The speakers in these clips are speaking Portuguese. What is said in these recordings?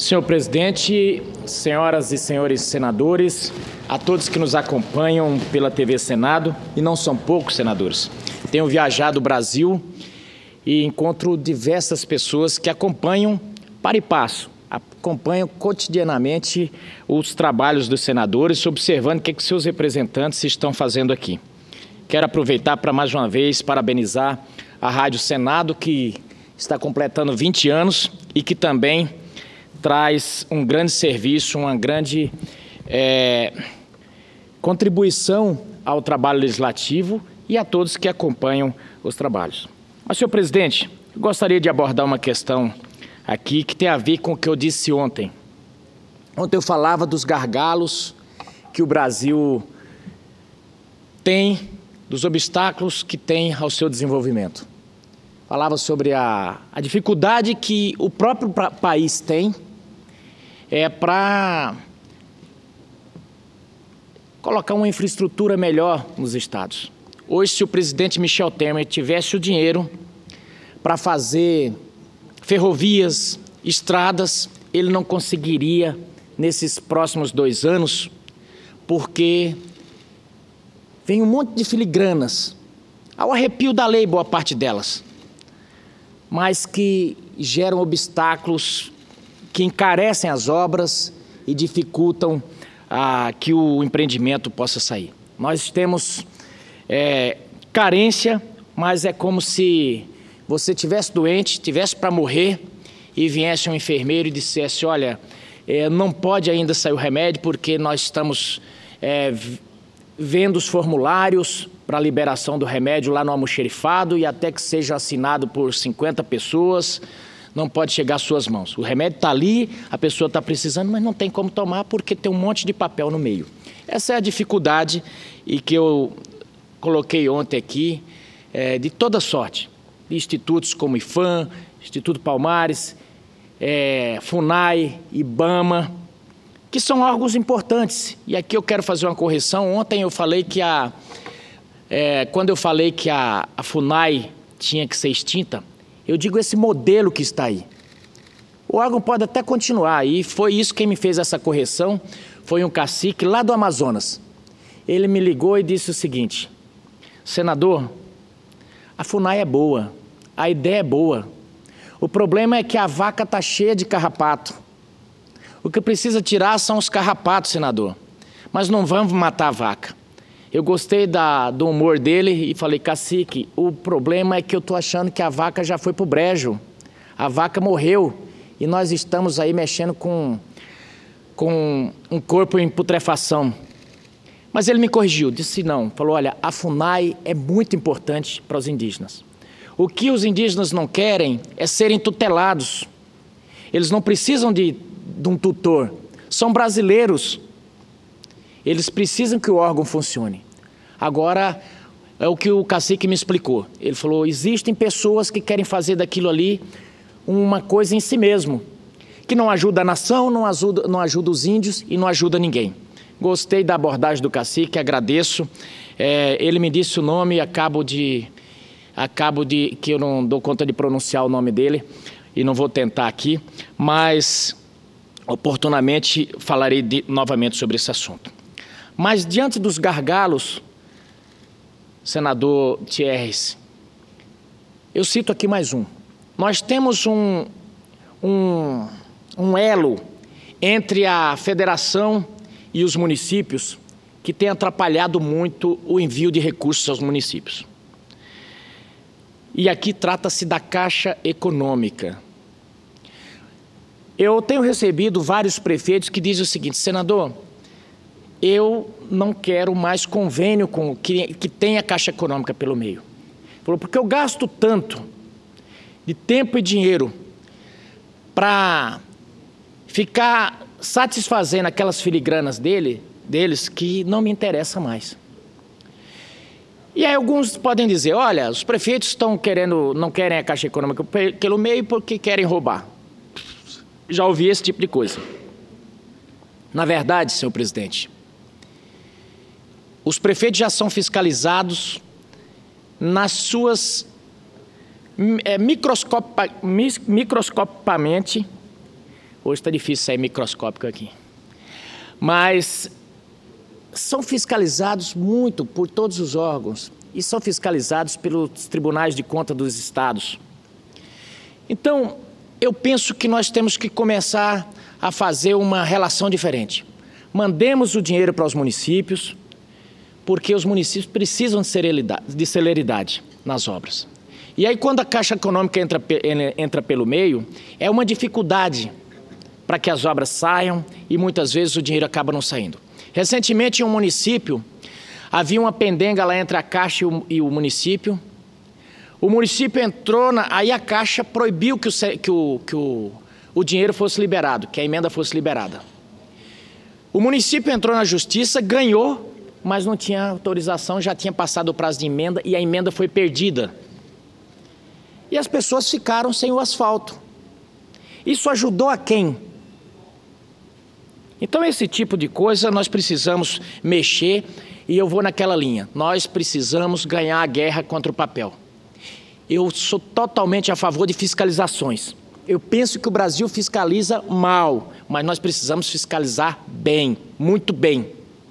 Senhor presidente, senhoras e senhores senadores, a todos que nos acompanham pela TV Senado, e não são poucos senadores. Tenho viajado o Brasil e encontro diversas pessoas que acompanham para e passo, acompanham cotidianamente os trabalhos dos senadores, observando o que seus representantes estão fazendo aqui. Quero aproveitar para mais uma vez parabenizar a Rádio Senado, que está completando 20 anos e que também traz um grande serviço, uma grande contribuição ao trabalho legislativo e a todos que acompanham os trabalhos. Mas, senhor presidente, eu gostaria de abordar uma questão aqui que tem a ver com o que eu disse ontem. Ontem eu falava dos gargalos que o Brasil tem, dos obstáculos que tem ao seu desenvolvimento. Falava sobre a dificuldade que o próprio país tem para colocar uma infraestrutura melhor nos estados. Hoje, se o presidente Michel Temer tivesse o dinheiro para fazer ferrovias, estradas, ele não conseguiria nesses próximos 2 anos, porque vem um monte de filigranas, ao arrepio da lei, boa parte delas, mas que geram obstáculos que encarecem as obras e dificultam que o empreendimento possa sair. Nós temos carência, mas é como se você estivesse doente, estivesse para morrer e viesse um enfermeiro e dissesse: olha, não pode ainda sair o remédio porque nós estamos vendo os formulários para a liberação do remédio lá no almoxerifado e até que seja assinado por 50 pessoas, não pode chegar às suas mãos. O remédio está ali, a pessoa está precisando, mas não tem como tomar porque tem um monte de papel no meio. Essa é a dificuldade e que eu coloquei ontem aqui, de toda sorte, de institutos como IFAM, Instituto Palmares, FUNAI, IBAMA, que são órgãos importantes. E aqui eu quero fazer uma correção. Ontem eu falei que quando eu falei que a FUNAI tinha que ser extinta, eu digo esse modelo que está aí. O órgão pode até continuar, e foi isso quem me fez essa correção, foi um cacique lá do Amazonas. Ele me ligou e disse o seguinte: senador, a FUNAI é boa, a ideia é boa, o problema é que a vaca está cheia de carrapato. O que precisa tirar são os carrapatos, senador, mas não vamos matar a vaca. Eu gostei do humor dele e falei: cacique, o problema é que eu estou achando que a vaca já foi para o brejo. A vaca morreu e nós estamos aí mexendo com um corpo em putrefação. Mas ele me corrigiu, disse não. Falou: olha, a FUNAI é muito importante para os indígenas. O que os indígenas não querem é serem tutelados. Eles não precisam de um tutor. São brasileiros. Eles precisam que o órgão funcione. Agora, é o que o cacique me explicou. Ele falou: existem pessoas que querem fazer daquilo ali uma coisa em si mesmo, que não ajuda a nação, não ajuda os índios e não ajuda ninguém. Gostei da abordagem do cacique, agradeço. Ele me disse o nome, que eu não dou conta de pronunciar o nome dele e não vou tentar aqui, mas oportunamente falarei novamente sobre esse assunto. Mas diante dos gargalos, senador Thierry, eu cito aqui mais um. Nós temos um elo entre a federação e os municípios que tem atrapalhado muito o envio de recursos aos municípios. E aqui trata-se da Caixa Econômica. Eu tenho recebido vários prefeitos que dizem o seguinte: senador, eu não quero mais convênio com que tenha Caixa Econômica pelo meio. Falou: porque eu gasto tanto de tempo e dinheiro para ficar satisfazendo aquelas filigranas deles que não me interessa mais. E aí alguns podem dizer: olha, os prefeitos não querem a Caixa Econômica pelo meio porque querem roubar. Já ouvi esse tipo de coisa. Na verdade, senhor presidente, os prefeitos já são fiscalizados nas suas microscopicamente Hoje está difícil sair microscópico aqui. Mas são fiscalizados muito por todos os órgãos e são fiscalizados pelos tribunais de contas dos estados. Então, eu penso que nós temos que começar a fazer uma relação diferente. Mandemos o dinheiro para os municípios, porque os municípios precisam de celeridade nas obras. E aí, quando a Caixa Econômica entra pelo meio, é uma dificuldade para que as obras saiam e muitas vezes o dinheiro acaba não saindo. Recentemente, em um município, havia uma pendenga lá entre a Caixa e o município. O município entrou, aí a Caixa proibiu que o dinheiro fosse liberado, que a emenda fosse liberada. O município entrou na justiça, ganhou, mas não tinha autorização, já tinha passado o prazo de emenda e a emenda foi perdida. E as pessoas ficaram sem o asfalto. Isso ajudou a quem? Então, esse tipo de coisa nós precisamos mexer e eu vou naquela linha. Nós precisamos ganhar a guerra contra o papel. Eu sou totalmente a favor de fiscalizações. Eu penso que o Brasil fiscaliza mal, mas nós precisamos fiscalizar bem, muito bem.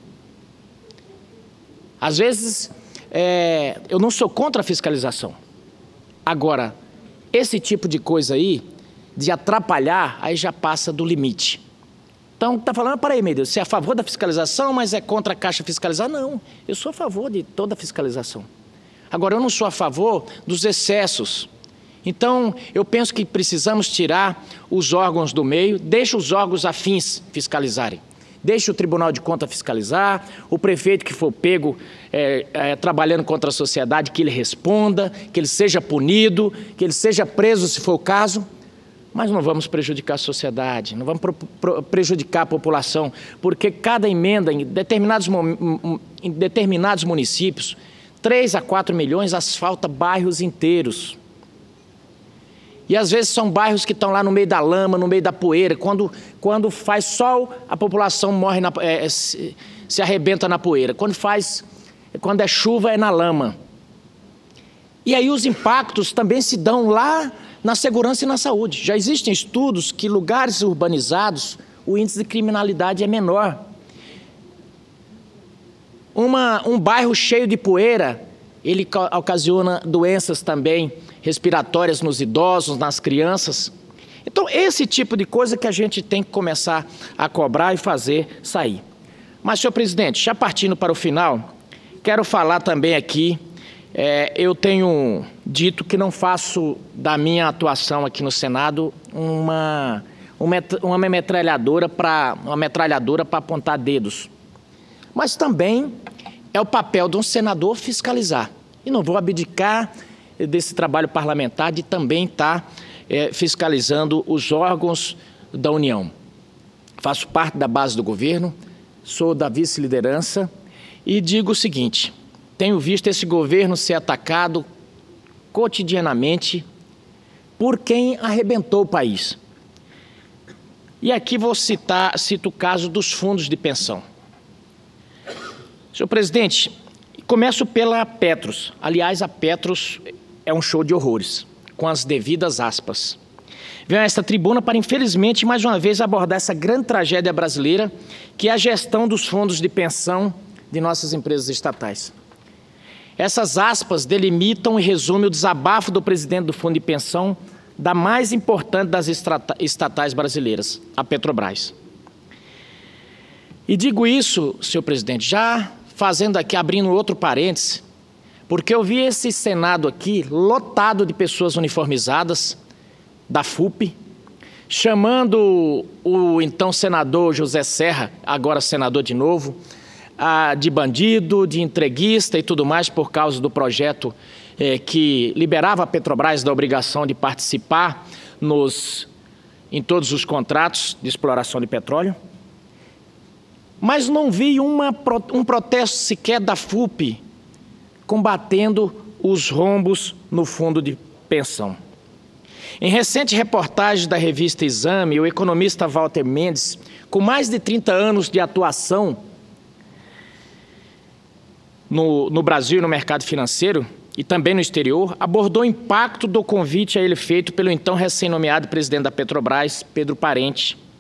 Às vezes, eu não sou contra a fiscalização. Agora, esse tipo de coisa aí, de atrapalhar, aí já passa do limite. Então, está falando, peraí, meu Deus, você é a favor da fiscalização, mas é contra a Caixa fiscalizar? Não, eu sou a favor de toda a fiscalização. Agora, eu não sou a favor dos excessos. Então, eu penso que precisamos tirar os órgãos do meio, deixa os órgãos afins fiscalizarem. Deixa o Tribunal de Contas fiscalizar, o prefeito que for pego trabalhando contra a sociedade, que ele responda, que ele seja punido, que ele seja preso se for o caso. Mas não vamos prejudicar a sociedade, não vamos prejudicar a população, porque cada emenda em determinados municípios, 3 a 4 milhões asfalta bairros inteiros. E às vezes são bairros que estão lá no meio da lama, no meio da poeira. Quando faz sol, a população morre, se arrebenta na poeira. Quando é chuva, é na lama. E aí os impactos também se dão lá na segurança e na saúde. Já existem estudos que lugares urbanizados, o índice de criminalidade é menor. Um bairro cheio de poeira, ele ocasiona doenças também respiratórias nos idosos, nas crianças. Então, esse tipo de coisa que a gente tem que começar a cobrar e fazer sair. Mas, senhor presidente, já partindo para o final, quero falar também aqui, eu tenho dito que não faço da minha atuação aqui no Senado uma metralhadora para apontar dedos. Mas também é o papel de um senador fiscalizar. E não vou abdicar desse trabalho parlamentar de também estar fiscalizando os órgãos da União. Faço parte da base do governo, sou da vice-liderança e digo o seguinte, tenho visto esse governo ser atacado cotidianamente por quem arrebentou o país. E aqui cito o caso dos fundos de pensão. Senhor presidente, começo pela Petros. Aliás, a Petros é um show de horrores, com as devidas aspas. Venho a esta tribuna para, infelizmente, mais uma vez abordar essa grande tragédia brasileira, que é a gestão dos fundos de pensão de nossas empresas estatais. Essas aspas delimitam e resumem o desabafo do presidente do fundo de pensão da mais importante das estatais brasileiras, a Petrobras. E digo isso, senhor presidente, já fazendo aqui, abrindo outro parêntese, porque eu vi esse Senado aqui lotado de pessoas uniformizadas da FUP, chamando o então senador José Serra, agora senador de novo, de bandido, de entreguista e tudo mais por causa do projeto que liberava a Petrobras da obrigação de participar em todos os contratos de exploração de petróleo. Mas não vi um protesto sequer da FUP combatendo os rombos no fundo de pensão. Em recente reportagem da revista Exame, o economista Walter Mendes, com mais de 30 anos de atuação no Brasil e no mercado financeiro, e também no exterior, abordou o impacto do convite a ele feito pelo então recém-nomeado presidente da Petrobras, Pedro Parente,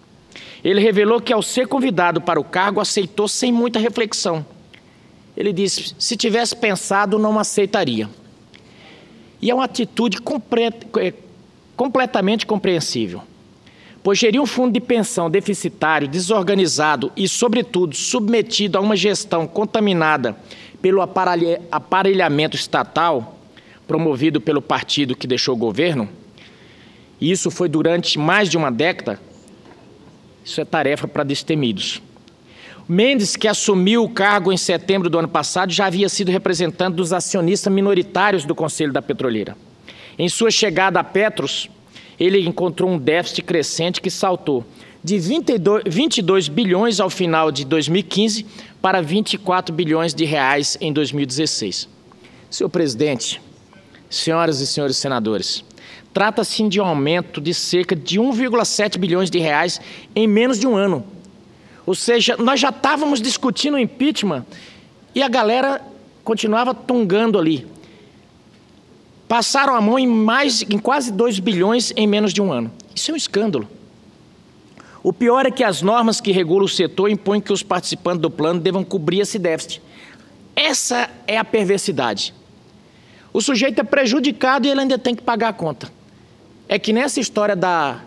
Ele revelou que, ao ser convidado para o cargo, aceitou sem muita reflexão. Ele disse: se tivesse pensado, não aceitaria. E é uma atitude completamente compreensível, pois gerir um fundo de pensão deficitário, desorganizado e, sobretudo, submetido a uma gestão contaminada pelo aparelhamento estatal, promovido pelo partido que deixou o governo, e isso foi durante mais de uma década, isso é tarefa para destemidos. Mendes, que assumiu o cargo em setembro do ano passado, já havia sido representante dos acionistas minoritários do Conselho da Petroleira. Em sua chegada a Petros, ele encontrou um déficit crescente que saltou de 22 bilhões ao final de 2015 para 24 bilhões de reais em 2016. Senhor presidente, senhoras e senhores senadores, trata-se de um aumento de cerca de 1,7 bilhões de reais em menos de um ano. Ou seja, nós já estávamos discutindo o impeachment e a galera continuava tungando ali. Passaram a mão em quase 2 bilhões em menos de um ano. Isso é um escândalo. O pior é que as normas que regulam o setor impõem que os participantes do plano devam cobrir esse déficit. Essa é a perversidade. O sujeito é prejudicado e ele ainda tem que pagar a conta. É que nessa história da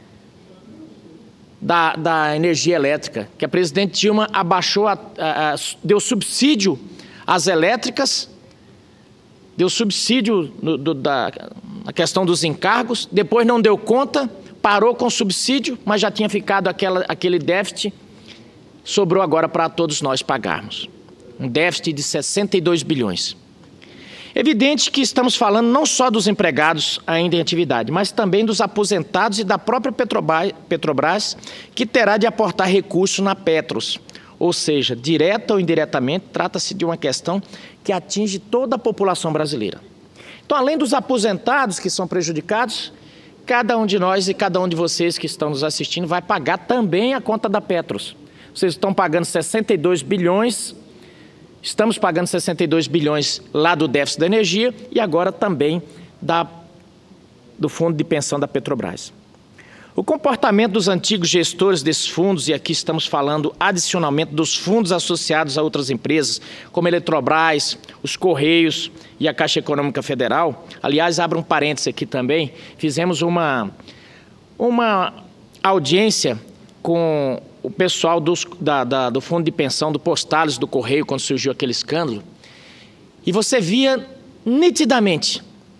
energia elétrica, que a presidente Dilma abaixou, deu subsídio às elétricas, deu subsídio na questão dos encargos, depois não deu conta, parou com o subsídio, mas já tinha ficado aquele déficit, sobrou agora para todos nós pagarmos. Um déficit de 62 bilhões. Evidente que estamos falando não só dos empregados ainda em atividade, mas também dos aposentados e da própria Petrobras, que terá de aportar recursos na Petros. Ou seja, direta ou indiretamente, trata-se de uma questão que atinge toda a população brasileira. Então, além dos aposentados que são prejudicados, cada um de nós e cada um de vocês que estão nos assistindo vai pagar também a conta da Petros. Vocês estão pagando 62 bilhões... Estamos pagando 62 bilhões lá do déficit da energia e agora também do fundo de pensão da Petrobras. O comportamento dos antigos gestores desses fundos, e aqui estamos falando adicionalmente dos fundos associados a outras empresas, como a Eletrobras, os Correios e a Caixa Econômica Federal. Aliás, abro um parênteses aqui também, fizemos uma audiência com o pessoal do fundo de pensão do Postales, do Correio, quando surgiu aquele escândalo, e você via nitidamente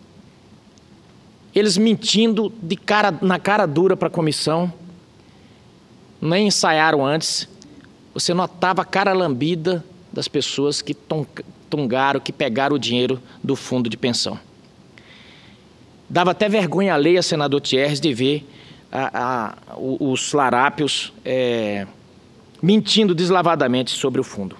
eles mentindo na cara dura para a comissão, nem ensaiaram antes, você notava a cara lambida das pessoas que tungaram, que pegaram o dinheiro do fundo de pensão. Dava até vergonha alheia, senador Thierres, de ver os larápios mentindo deslavadamente sobre o fundo.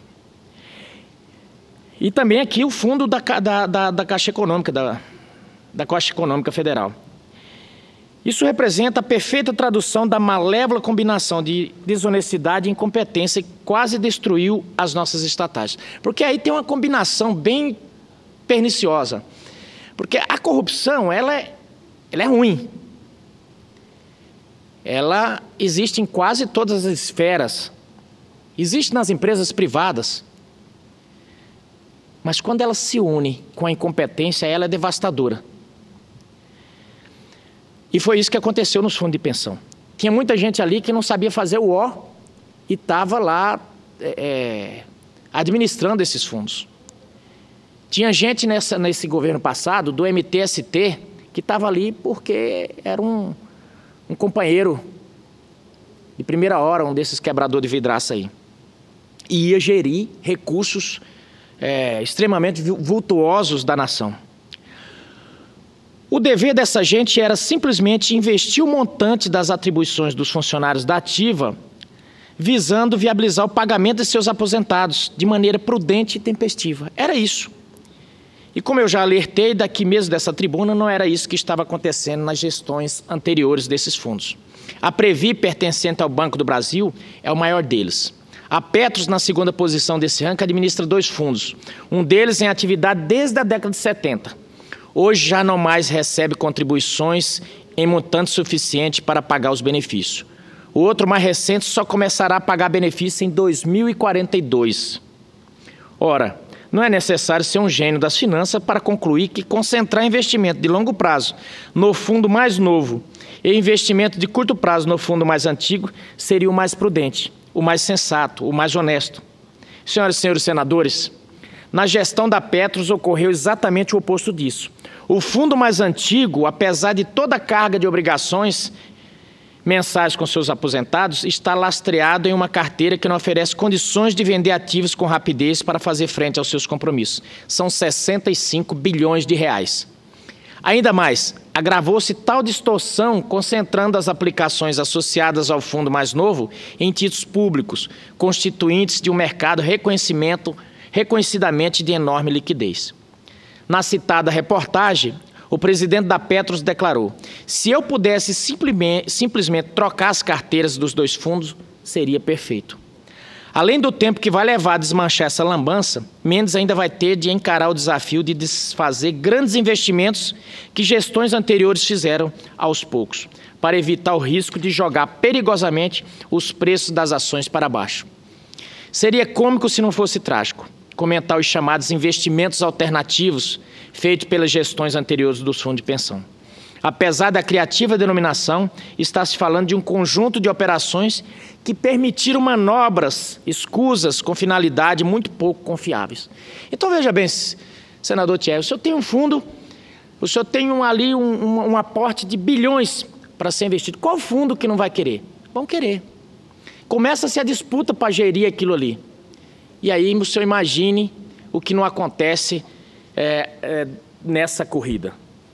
E também aqui o fundo da Caixa Econômica, da Caixa Econômica Federal. Isso representa a perfeita tradução da malévola combinação de desonestidade e incompetência que quase destruiu as nossas estatais. Porque aí tem uma combinação bem perniciosa. Porque a corrupção, ela é ruim. Ela existe em quase todas as esferas, existe nas empresas privadas, mas quando ela se une com a incompetência, ela é devastadora. E foi isso que aconteceu nos fundos de pensão. Tinha muita gente ali que não sabia fazer o O e estava lá administrando esses fundos. Tinha gente nesse governo passado, do MTST, que estava ali porque era um companheiro de primeira hora, um desses quebrador de vidraça aí, e ia gerir recursos extremamente vultuosos da nação. O dever dessa gente era simplesmente investir o montante das atribuições dos funcionários da ativa, visando viabilizar o pagamento de seus aposentados de maneira prudente e tempestiva. Era isso. E como eu já alertei daqui mesmo dessa tribuna, não era isso que estava acontecendo nas gestões anteriores desses fundos. A Previ, pertencente ao Banco do Brasil, é o maior deles. A Petros, na segunda posição desse ranking, administra 2 fundos. Um deles em atividade desde a década de 70. Hoje já não mais recebe contribuições em montante suficiente para pagar os benefícios. O outro, mais recente, só começará a pagar benefício em 2042. Ora, não é necessário ser um gênio das finanças para concluir que concentrar investimento de longo prazo no fundo mais novo e investimento de curto prazo no fundo mais antigo seria o mais prudente, o mais sensato, o mais honesto. Senhoras e senhores senadores, na gestão da Petros ocorreu exatamente o oposto disso. O fundo mais antigo, apesar de toda a carga de obrigações mensais com seus aposentados, está lastreado em uma carteira que não oferece condições de vender ativos com rapidez para fazer frente aos seus compromissos. São 65 bilhões de reais. Ainda mais, agravou-se tal distorção concentrando as aplicações associadas ao fundo mais novo em títulos públicos, constituintes de um mercado reconhecidamente de enorme liquidez. Na citada reportagem, o presidente da Petros declarou: se eu pudesse simplesmente trocar as carteiras dos dois fundos, seria perfeito. Além do tempo que vai levar a desmanchar essa lambança, Mendes ainda vai ter de encarar o desafio de desfazer grandes investimentos que gestões anteriores fizeram aos poucos, para evitar o risco de jogar perigosamente os preços das ações para baixo. Seria cômico se não fosse trágico comentar os chamados investimentos alternativos feitos pelas gestões anteriores dos fundos de pensão. Apesar da criativa denominação, está se falando de um conjunto de operações que permitiram manobras escusas com finalidade muito pouco confiáveis. Então, veja bem, senador Thierry, o senhor tem um fundo, o senhor tem ali um aporte de bilhões para ser investido. Qual fundo que não vai querer? Vão querer. Começa-se a disputa para gerir aquilo ali. E aí o senhor imagine o que não acontece nessa corrida.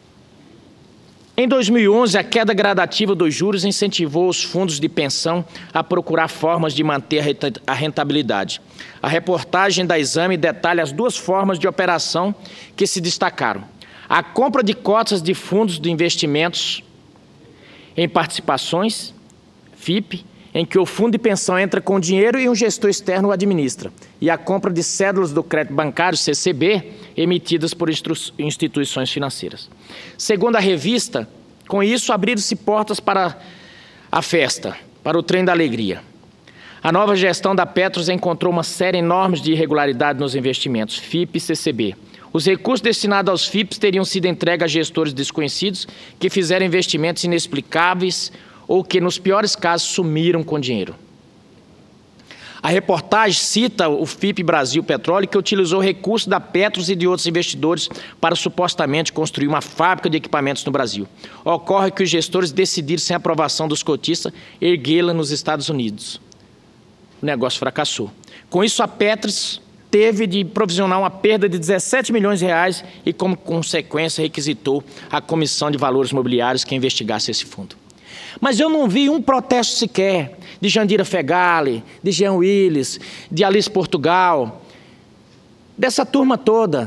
Em 2011, a queda gradativa dos juros incentivou os fundos de pensão a procurar formas de manter a rentabilidade. A reportagem da Exame detalha as duas formas de operação que se destacaram: a compra de cotas de fundos de investimentos em participações, FIP, em que o fundo de pensão entra com dinheiro e um gestor externo o administra, e a compra de cédulas do crédito bancário, CCB, emitidas por instituições financeiras. Segundo a revista, com isso abriram-se portas para a festa, para o trem da alegria. A nova gestão da Petros encontrou uma série enorme de irregularidades nos investimentos, FIP e CCB. Os recursos destinados aos FIPs teriam sido entregues a gestores desconhecidos que fizeram investimentos inexplicáveis ou que, nos piores casos, sumiram com dinheiro. A reportagem cita o FIP Brasil Petróleo, que utilizou recursos da Petros e de outros investidores para supostamente construir uma fábrica de equipamentos no Brasil. Ocorre que os gestores decidiram, sem aprovação dos cotistas, erguê-la nos Estados Unidos. O negócio fracassou. Com isso, a Petros teve de provisionar uma perda de 17 milhões de reais e, como consequência, requisitou a Comissão de Valores Mobiliários que investigasse esse fundo. Mas eu não vi um protesto sequer de Jandira Fegali, de Jean Willis, de Alice Portugal, dessa turma toda.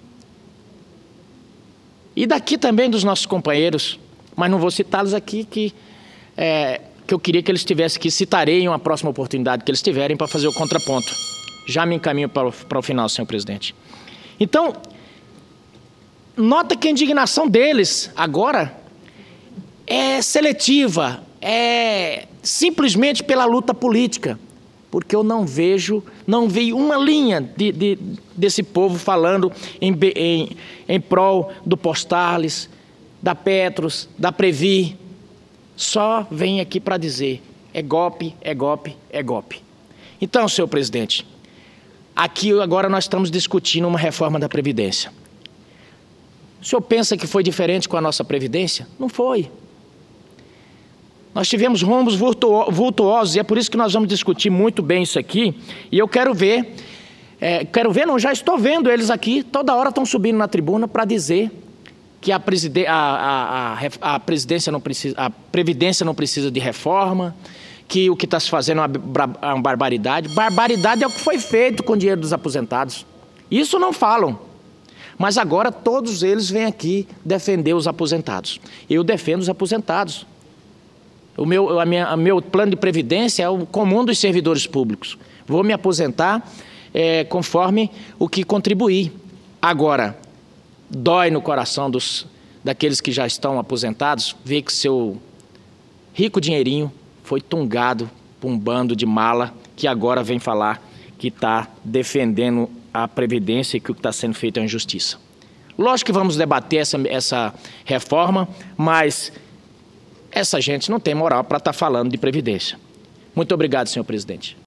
E daqui também dos nossos companheiros, mas não vou citá-los aqui, que eu queria que eles tivessem aqui, citarei em uma próxima oportunidade que eles tiverem para fazer o contraponto. Já me encaminho para o final, senhor presidente. Então, nota que a indignação deles agora é seletiva, é simplesmente pela luta política, porque eu não vi uma linha desse povo falando em prol do Postales, da Petros, da Previ. Só vem aqui para dizer: é golpe, é golpe, é golpe. Então, senhor presidente, aqui agora nós estamos discutindo uma reforma da Previdência. O senhor pensa que foi diferente com a nossa Previdência? Não foi. Nós tivemos rombos vultuosos e é por isso que nós vamos discutir muito bem isso aqui. E eu quero ver, não, já estou vendo eles aqui, toda hora estão subindo na tribuna para dizer que a Previdência não precisa de reforma, que o que está se fazendo é uma barbaridade. Barbaridade é o que foi feito com o dinheiro dos aposentados. Isso não falam. Mas agora todos eles vêm aqui defender os aposentados. Eu defendo os aposentados. O meu plano de previdência é o comum dos servidores públicos. Vou me aposentar conforme o que contribuir. Agora, dói no coração daqueles que já estão aposentados ver que seu rico dinheirinho foi tungado por um bando de mala que agora vem falar que está defendendo a Previdência e que o que está sendo feito é uma injustiça. Lógico que vamos debater essa reforma, mas essa gente não tem moral para estar falando de Previdência. Muito obrigado, senhor presidente.